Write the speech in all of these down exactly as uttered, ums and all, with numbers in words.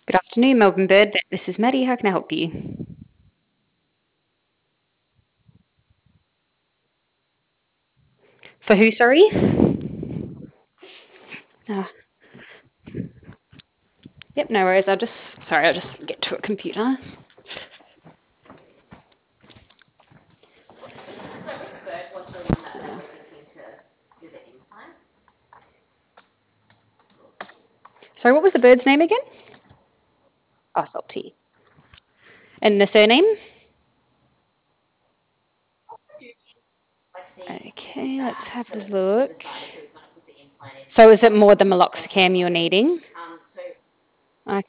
Good afternoon, Melbourne Bird. This is Maddie. How can I help you? For who, sorry? Ah, yep, no worries. I'll just, sorry, I'll just get to a computer. Sorry, what was the bird's name again? Oh, Salty. And the surname? Okay, let's have a look. So is it more the meloxicam you're needing? I,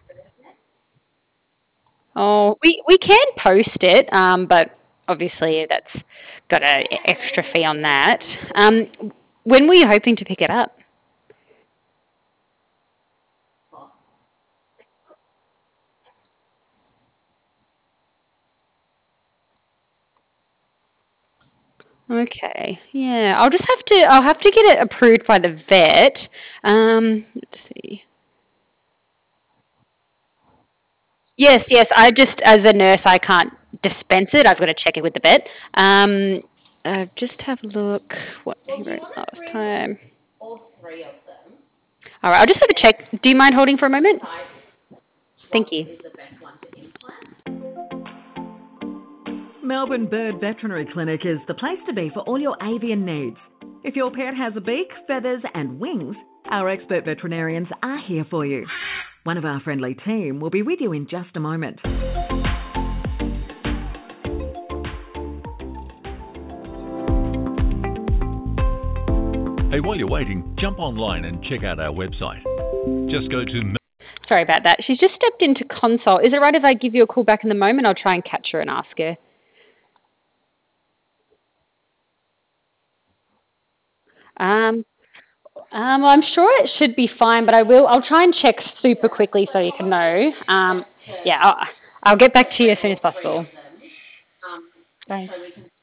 oh, we, we can post it, um, but obviously that's got an extra fee on that. Um, when were you hoping to pick it up? Okay, yeah, I'll just have to. I'll have to get it approved by the vet. Um, let's see. Yes, yes. I just, as a nurse, I can't dispense it. I've got to check it with the vet. Um, uh, just have a look what he wrote last time. All right, I'll just have a check. Do you mind holding for a moment? Thank you. Melbourne Bird Veterinary Clinic is the place to be for all your avian needs. If your pet has a beak, feathers, and wings, our expert veterinarians are here for you. One of our friendly team will be with you in just a moment. Hey, while you're waiting, jump online and check out our website. Just go to Sorry about that. She's just stepped into consult. Is it right if I give you a call back in the moment? I'll try and catch her and ask her. Um, um, well, I'm sure it should be fine, but I will. I'll try and check super quickly so you can know. Um, yeah, I'll, I'll get back to you as soon as possible. Bye.